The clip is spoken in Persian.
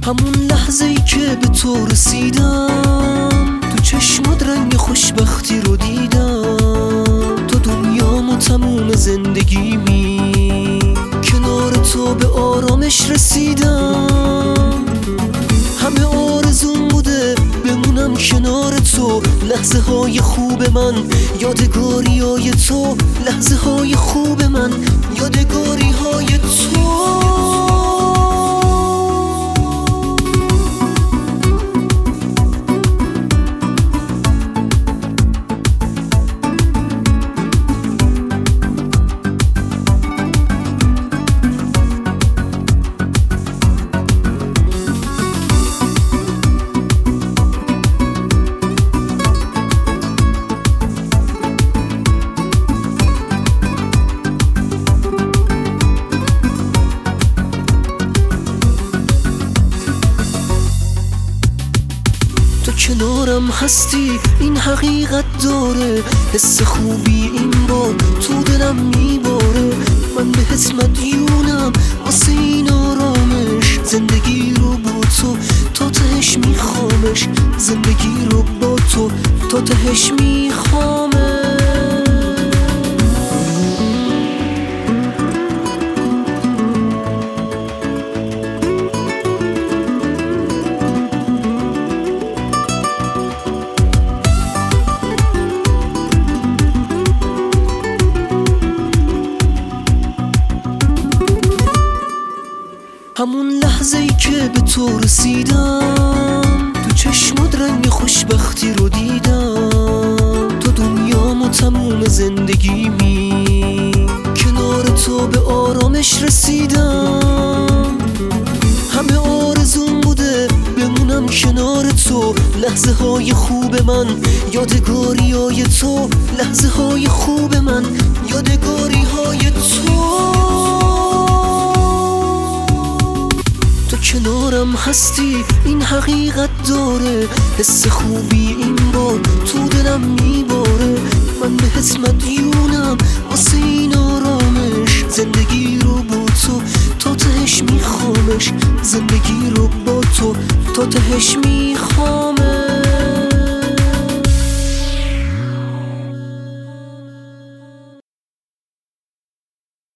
همون لحظه ای که به تو رسیدم، تو چشمات رنگ خوشبختی رو دیدم. تو دنیام و تموم زندگیمی، کنار تو به آرامش رسیدم. همه آرزوم بوده بمونم کنار تو، لحظه های خوب من، یادگاری های تو، لحظه های خوب من، یادگاری های تو. کنارم هستی این حقیقت داره، حس خوبی این بار تو دلم میباره. من بهت مدیونم واسه این آرامش، زندگی رو با تو تا تهش میخوامش، زندگی رو با تو تا تهش میخوامش. همون لحظه ای که به تو رسیدم، تو چشمات رنگ خوشبختی رو دیدم. تو دنیام و تموم زندگیمی، کنار تو به آرامش رسیدم. همه آرزوم بوده بمونم کنار تو، لحظه های خوب من، یادگاری های تو، لحظه های خوب من، یادگاری های تو. کنارم هستی این حقیقت داره، حس خوبی این بار تو دلم میباره. من بهت مدیونم واسه این آرامش، زندگی رو با تو تا تهش میخوامش، زندگی رو با تو تا تهش میخوام.